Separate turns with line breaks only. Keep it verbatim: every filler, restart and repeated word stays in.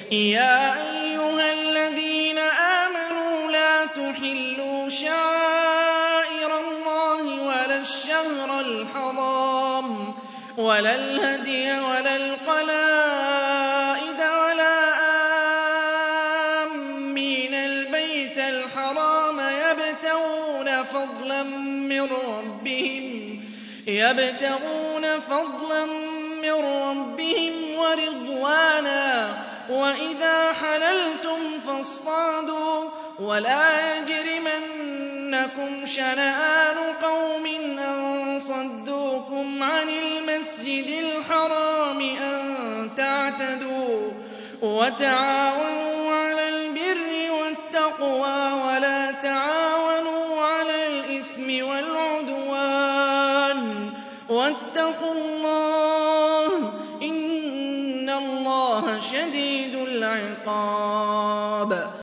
يَا أَيُّهَا الَّذِينَ آمَنُوا لَا تُحِلُّوا شَعَائِرَ اللَّهِ وَلَا الشَّهْرَ الْحَرَامَ وَلَا الْهَدْيَ وَلَا الْقَلَائِدَ وَلَا آمِّينَ الْبَيْتَ الْحَرَامَ يَبْتَغُونَ فَضْلًا مِّن رَّبِّهِمْ وَرِضْوَانًا ۚ وَإِذَا حَلَلْتُمْ فَاصْطَادُوا ۚ وَلَا يَجْرِمَنَّكُمْ شَنَآنُ قَوْمٍ أَن صَدُّوكُمْ عَنِ الْمَسْجِدِ الْحَرَامِ أَن تَعْتَدُوا ۘ وَتَعَاوَنُوا عَلَى الْبِرِّ وَالتَّقْوَىٰ وَلَا تَعَاوَنُوا عَلَى الْإِثْمِ وَالْعُدْوَانِ ۚ وَاتَّقُوا اللَّهَ ۖ إِنَّ اللَّهَ شَدِيدُ الْعِقَابِ